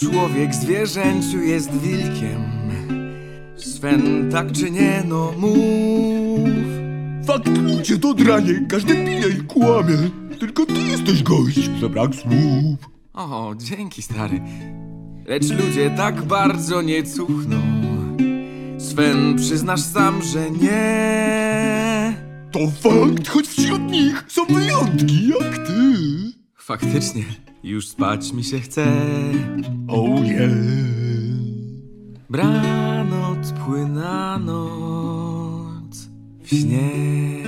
człowiek zwierzęciu jest wilkiem. Sven, tak czy nie, no mów. Fakt, ludzie to dranie, każdy pije i kłamie. Tylko ty jesteś gość, za brak słów. O, dzięki, stary. Lecz ludzie tak bardzo nie cuchną. Sven, przyznasz sam, że nie. To fakt, choć wśród nich są wyjątki jak ty. Faktycznie, już spać mi się chce. Oh yeah. Branot płyna noc w śnie.